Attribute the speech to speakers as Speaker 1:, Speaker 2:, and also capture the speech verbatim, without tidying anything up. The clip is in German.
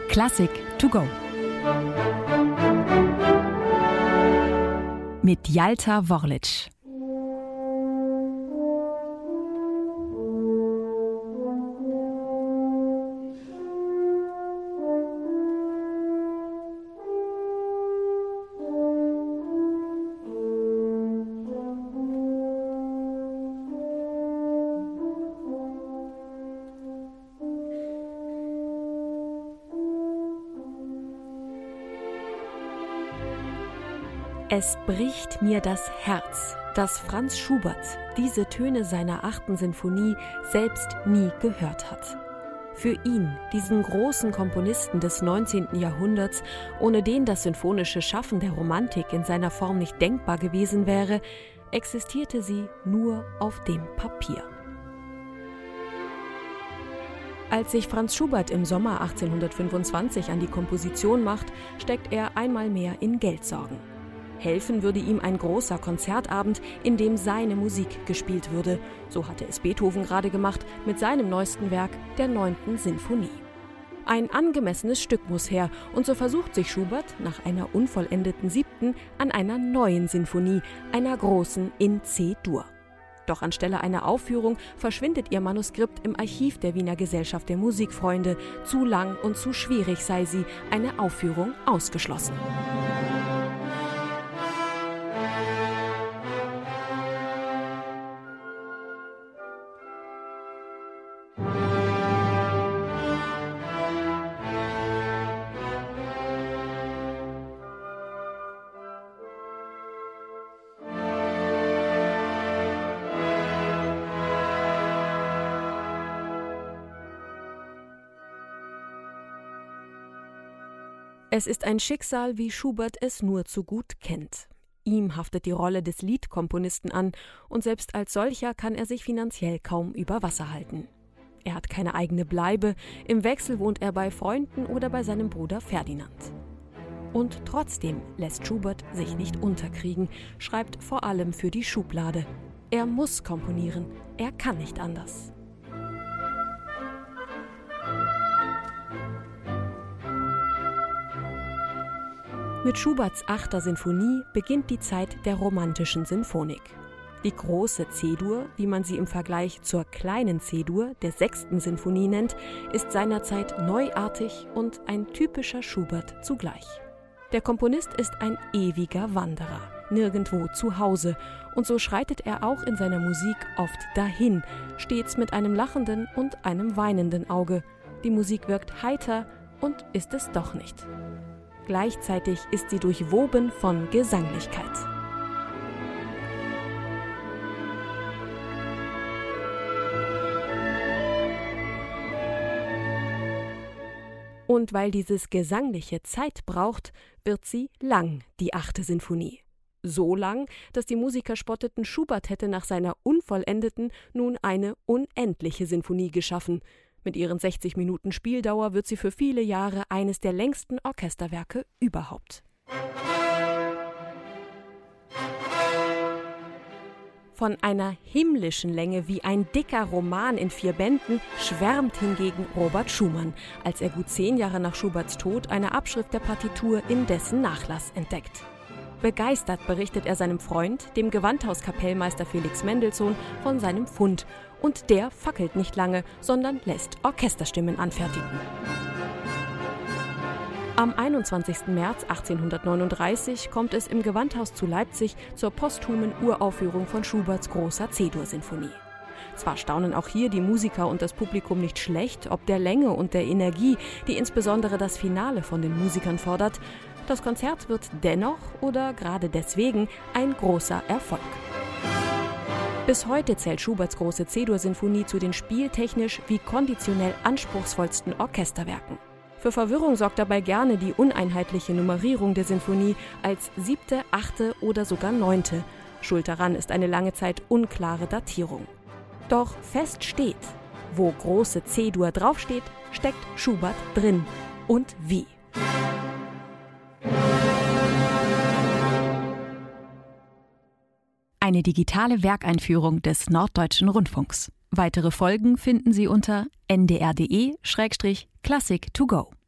Speaker 1: Klassik to go. Mit Jalta Worlic. Es bricht mir das Herz, dass Franz Schubert diese Töne seiner achten Sinfonie selbst nie gehört hat. Für ihn, diesen großen Komponisten des neunzehnten Jahrhunderts, ohne den das sinfonische Schaffen der Romantik in seiner Form nicht denkbar gewesen wäre, existierte sie nur auf dem Papier. Als sich Franz Schubert im Sommer achtzehnhundertfünfundzwanzig an die Komposition macht, steckt er einmal mehr in Geldsorgen. Helfen würde ihm ein großer Konzertabend, in dem seine Musik gespielt würde. So hatte es Beethoven gerade gemacht mit seinem neuesten Werk, der neunten Sinfonie. Ein angemessenes Stück muss her, und so versucht sich Schubert nach einer unvollendeten siebten an einer neuen Sinfonie, einer großen in C-Dur. Doch anstelle einer Aufführung verschwindet ihr Manuskript im Archiv der Wiener Gesellschaft der Musikfreunde. Zu lang und zu schwierig sei sie, eine Aufführung ausgeschlossen. Es ist ein Schicksal, wie Schubert es nur zu gut kennt. Ihm haftet die Rolle des Liedkomponisten an, und selbst als solcher kann er sich finanziell kaum über Wasser halten. Er hat keine eigene Bleibe, im Wechsel wohnt er bei Freunden oder bei seinem Bruder Ferdinand. Und trotzdem lässt Schubert sich nicht unterkriegen, schreibt vor allem für die Schublade. Er muss komponieren, er kann nicht anders. Mit Schuberts achter Sinfonie beginnt die Zeit der romantischen Sinfonik. Die große C-Dur, wie man sie im Vergleich zur kleinen C-Dur der sechsten Sinfonie nennt, ist seinerzeit neuartig und ein typischer Schubert zugleich. Der Komponist ist ein ewiger Wanderer, nirgendwo zu Hause, und so schreitet er auch in seiner Musik oft dahin, stets mit einem lachenden und einem weinenden Auge. Die Musik wirkt heiter und ist es doch nicht. Gleichzeitig ist sie durchwoben von Gesanglichkeit. Und weil dieses Gesangliche Zeit braucht, wird sie lang, die achte Sinfonie. So lang, dass die Musiker spotteten, Schubert hätte nach seiner unvollendeten nun eine unendliche Sinfonie geschaffen. Mit ihren sechzig Minuten Spieldauer wird sie für viele Jahre eines der längsten Orchesterwerke überhaupt. Von einer himmlischen Länge wie ein dicker Roman in vier Bänden schwärmt hingegen Robert Schumann, als er gut zehn Jahre nach Schuberts Tod eine Abschrift der Partitur in dessen Nachlass entdeckt. Begeistert berichtet er seinem Freund, dem Gewandhauskapellmeister Felix Mendelssohn, von seinem Fund. Und der fackelt nicht lange, sondern lässt Orchesterstimmen anfertigen. Am einundzwanzigsten März achtzehnhundertneununddreißig kommt es im Gewandhaus zu Leipzig zur posthumen Uraufführung von Schuberts großer C-Dur-Sinfonie. Zwar staunen auch hier die Musiker und das Publikum nicht schlecht, ob der Länge und der Energie, die insbesondere das Finale von den Musikern fordert. Das Konzert wird dennoch oder gerade deswegen ein großer Erfolg. Bis heute zählt Schuberts große C-Dur-Sinfonie zu den spieltechnisch wie konditionell anspruchsvollsten Orchesterwerken. Für Verwirrung sorgt dabei gerne die uneinheitliche Nummerierung der Sinfonie als siebte, achte oder sogar neunte. Schuld daran ist eine lange Zeit unklare Datierung. Doch fest steht, wo große C-Dur draufsteht, steckt Schubert drin. Und wie. Eine digitale Werkeinführung des Norddeutschen Rundfunks. Weitere Folgen finden Sie unter n d r punkt d e slash classic to go.